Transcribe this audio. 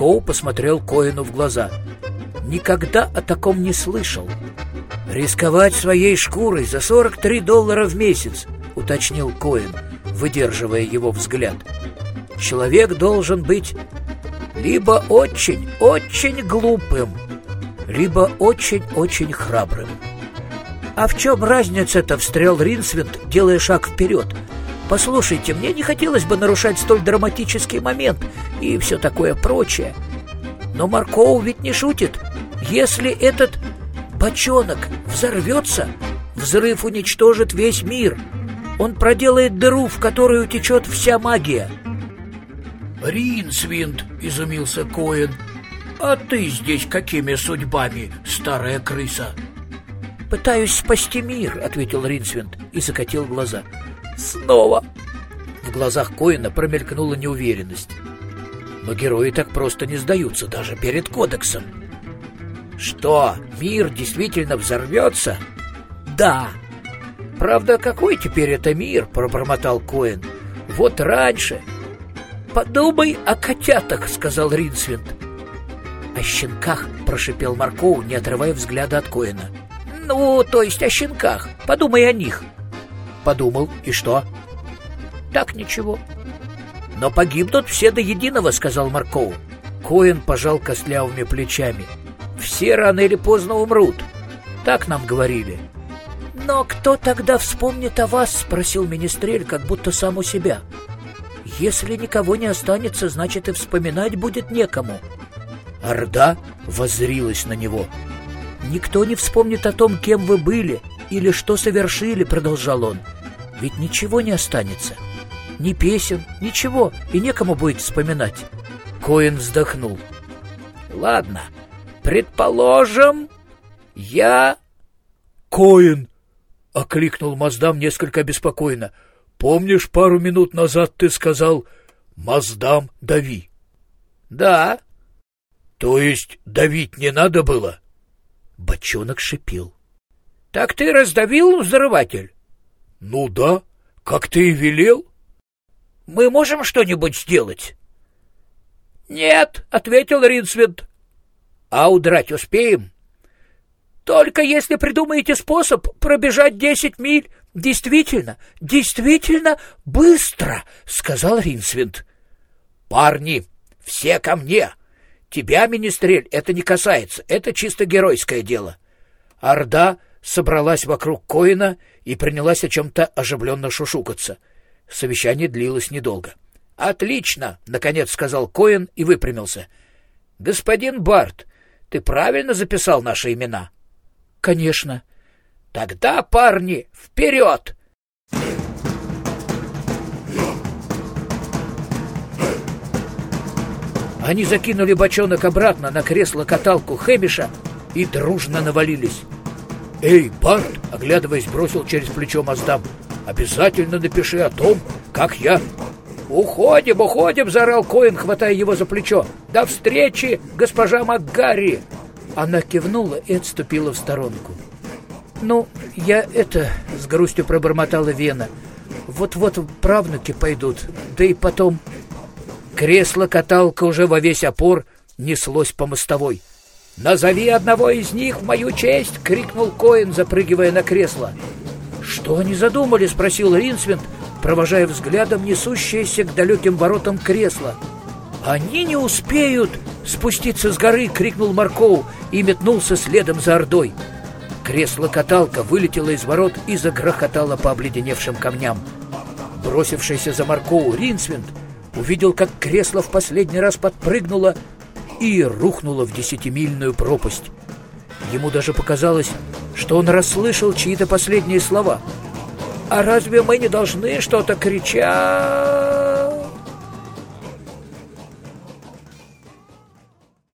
Маркоу посмотрел Коэну в глаза. «Никогда о таком не слышал». «Рисковать своей шкурой за $43 в месяц», — уточнил Коэн, выдерживая его взгляд. «Человек должен быть либо очень глупым, либо очень храбрым». «А в чем разница-то?» — встрял Ринсвинд, делая шаг вперед. «Послушайте, мне не хотелось бы нарушать столь драматический момент и все такое прочее. Но Маркоу ведь не шутит. Если этот бочонок взорвется, взрыв уничтожит весь мир. Он проделает дыру, в которую течет вся магия». «Ринсвинд», — изумился Коэн, — «а ты здесь какими судьбами, старая крыса?» «Пытаюсь спасти мир», — ответил Ринсвинд и закатил глаза. «Снова!» В глазах Коэна промелькнула неуверенность. Но герои так просто не сдаются даже перед кодексом. «Что, мир действительно взорвется?» «Да». «Правда, какой теперь это мир?» — пробормотал Коэн. «Вот раньше...» «Подумай о котятах», — сказал Ринсвинд. «О щенках», — прошипел Маркоу, не отрывая взгляда от Коэна. «Ну, то есть о щенках. Подумай о них». «Подумал. И что?» «Так ничего». «Но погибнут все до единого», — сказал Маркоу. Коэн пожал костлявыми плечами. «Все рано или поздно умрут. Так нам говорили». «Но кто тогда вспомнит о вас?» — спросил Министрель, как будто сам у себя. «Если никого не останется, значит и вспоминать будет некому». Орда воззрилась на него. «Никто не вспомнит о том, кем вы были или что совершили», — продолжал он. «Ведь ничего не останется. Ни песен, ничего, и некому будет вспоминать». Коэн вздохнул. «Ладно, предположим, я...» «Коэн!» — окликнул Маздам несколько обеспокоенно. «Помнишь, пару минут назад ты сказал: Маздам, дави?» «Да». «То есть давить не надо было?» Бочонок шипел. «Так ты раздавил взрыватель?» «Ну да, как ты и велел». «Мы можем что-нибудь сделать?» «Нет», — ответил Ринсвинд. «А удрать успеем?» «Только если придумаете способ пробежать 10 миль. Действительно быстро», — сказал Ринсвинд. «Парни, все ко мне. Тебя, Министрель, это не касается, это чисто геройское дело». Орда собралась вокруг Коэна и принялась о чем-то оживленно шушукаться. Совещание длилось недолго. «Отлично!» — наконец сказал Коэн и выпрямился. «Господин Барт, ты правильно записал наши имена?» «Конечно». «Тогда, парни, вперед!» Они закинули бочонок обратно на кресло-каталку Хэмиша и дружно навалились. «Эй, Барт!» — оглядываясь, бросил через плечо Маздам. «Обязательно напиши о том, как я...» «Уходим!» — заорал Коэн, хватая его за плечо. «До встречи, госпожа МакГарри!» Она кивнула и отступила в сторонку. «Ну, я с грустью пробормотала Вена. Вот-вот правнуки пойдут, да и потом...» Кресло-каталка уже во весь опор неслось по мостовой. «Назови одного из них в мою честь!» — крикнул Коэн, запрыгивая на кресло. «Что они задумали?» — спросил Ринсвинд, провожая взглядом несущееся к далеким воротам кресло. «Они не успеют спуститься с горы!» — крикнул Маркоу и метнулся следом за ордой. Кресло-каталка вылетело из ворот и загрохотало по обледеневшим камням. Бросившийся за Маркоу Ринсвинд увидел, как кресло в последний раз подпрыгнуло и рухнуло в 10-мильную пропасть. Ему даже показалось, что он расслышал чьи-то последние слова. «А разве мы не должны что-то кричать?»